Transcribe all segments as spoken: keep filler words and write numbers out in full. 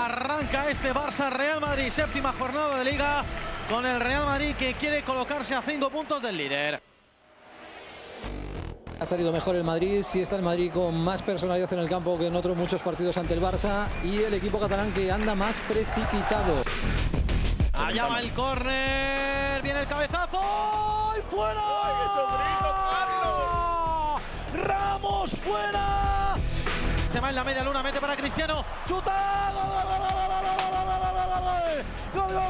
Arranca este Barça Real Madrid, séptima jornada de Liga, con el Real Madrid que quiere colocarse a cinco puntos del líder. Ha salido mejor el Madrid, sí está el Madrid con más personalidad en el campo que en otros muchos partidos ante el Barça, y el equipo catalán que anda más precipitado. Allá va el córner, viene el cabezazo y fuera. ¡Ay, eso grito, Carlos! ¡Ramos fuera! Se va en la media luna, mete para Cristiano, chuta. ¡Gol, gol, gol, gol, gol, gol, gol, gol, gol, gol,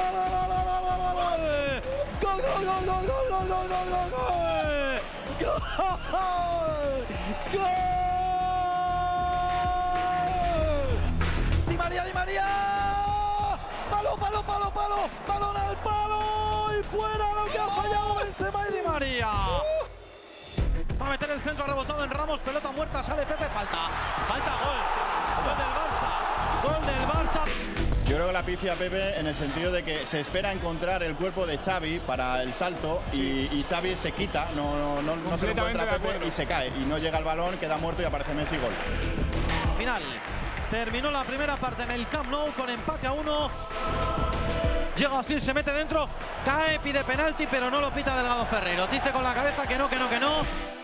gol, gol, gol, gol! ¡Gol! ¡Di María, Di María! ¡Palo, palo, palo, palo! ¡Balón al palo! ¡Y fuera lo que ha fallado Benzema y Di María! Va a meter el centro rebotado en Ramos, pelota muerta, sale Pepe, falta. Falta, gol. Gol del Barça. Gol del Barça. Yo creo que la pifia Pepe en el sentido de que se espera encontrar el cuerpo de Xavi para el salto, sí. y, y Xavi se quita, no, no, no, no se lo encuentra Pepe y se cae. Y no llega el balón, queda muerto y aparece Messi, gol. Final. Terminó la primera parte en el Camp Nou con empate a uno. Llega Özil, se mete dentro, cae, pide penalti, pero no lo pita Delgado Ferreiro. Dice con la cabeza que no, que no, que no.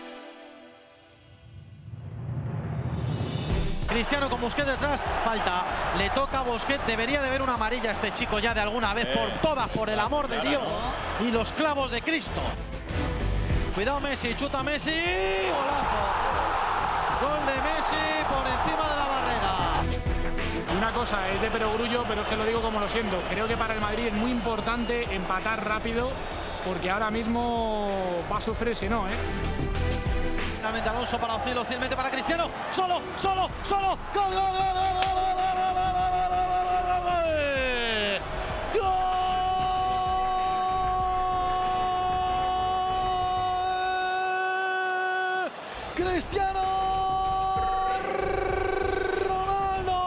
Cristiano con Busquets detrás, falta, le toca a Busquets, debería de ver una amarilla este chico ya de alguna vez, eh, por todas, por el amor de Dios y los clavos de Cristo. Cuidado Messi, chuta Messi, golazo. Gol de Messi por encima de la barrera. Una cosa es de perogrullo, pero es que lo digo como lo siento. Creo que para el Madrid es muy importante empatar rápido, porque ahora mismo va a sufrir si no, ¿eh? Finalmente Alonso para Özil, Özil mete para Cristiano, solo, solo, solo, gol, gol, gol, gol, gol, gol, gol, gol, Cristiano Ronaldo.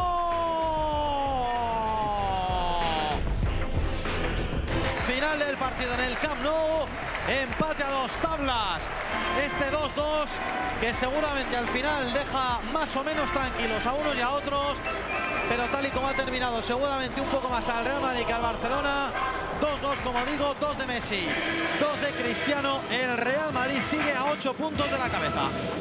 Final del partido en el Camp Nou. Empate a dos tablas, este dos dos que seguramente al final deja más o menos tranquilos a unos y a otros, pero tal y como ha terminado seguramente un poco más al Real Madrid que al Barcelona. Dos dos, como digo, dos de Messi, dos de Cristiano. El Real Madrid sigue a ocho puntos de la cabeza.